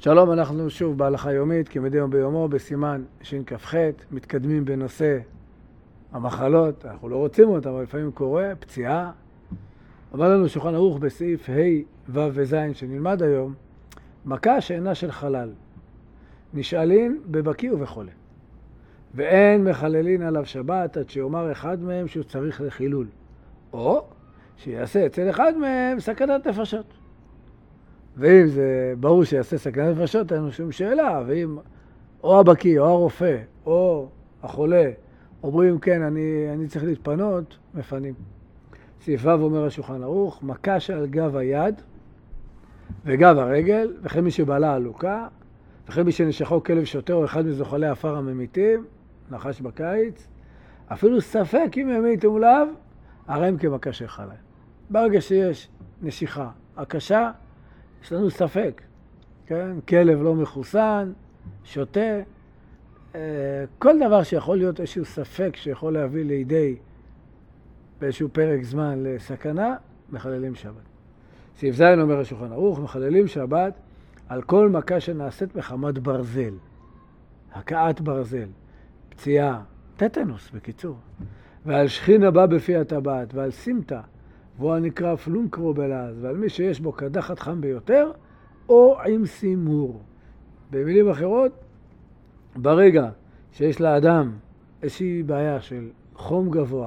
שלום, אנחנו שוב בהלכה יומית, כמדי יום ביומו, בסימן שכ"ח, מתקדמים בנושא המחלות. אנחנו לא רוצים אותם, אבל לפעמים קורה, פציעה. אמר לנו שולחן ערוך בסעיף ה' ו' וז' שנלמד היום, מכה שאינה של חלל, נשאלין בבקיא ובחולה, ואין מחללין עליו שבת עד שיאמר אחד מהם שהוא צריך לחילול, או שיעשה אצל אחד מהם סכנת נפשות. ואם זה ברור שיעשה סכנת נפשות, אין לנו שום שאלה, ואם או הבקיא, או הרופא, או החולה, אומרים כן, אני צריך להתפנות, מפנים. סעיף ו' אומר השולחן ערוך, מכה שעל גב היד וגב הרגל, וכן מי שבעלה עלוקה, וכן מי שנשכו כלב שוטר או אחד מזוחלי עפר הממיתים, נחש בקיץ, אפילו ספק אם ימית מולב, הרי הם כמכה של חלל. ברגע שיש נשיכה הקשה, יש לנו ספק, כן? כלב לא מחוסן, שוטה, כל דבר שיכול להיות איזשהו ספק שיכול להביא לידי באיזשהו פרק זמן לסכנה, מחללים שבת. סעיף ז' אומר השולחן ערוך, מחללים שבת על כל מכה שנעשית מחמת ברזל, הכאת ברזל, פציעה, טטנוס בקיצור, ועל שכין הבא בפי הטבעת, ועל סימטה, והוא הנקרא פלונקרו בלעז, ועל מי שיש בו קדחת חם ביותר, או עם סימור. במילים אחרות, ברגע שיש לאדם איזושהי בעיה של חום גבוה,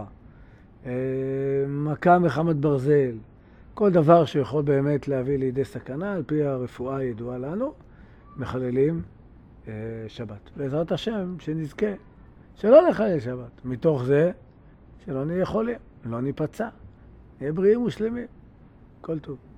מכה מחמת ברזל, כל דבר שיכול באמת להביא לידי סכנה, על פי הרפואה הידועה לנו, מחללים שבת. בעזרת השם, שנזכה שלא לחלל שבת. מתוך זה, שלא נהיה חולים, לא ניפצע. נהיה בריאים ושלמים. כל טוב.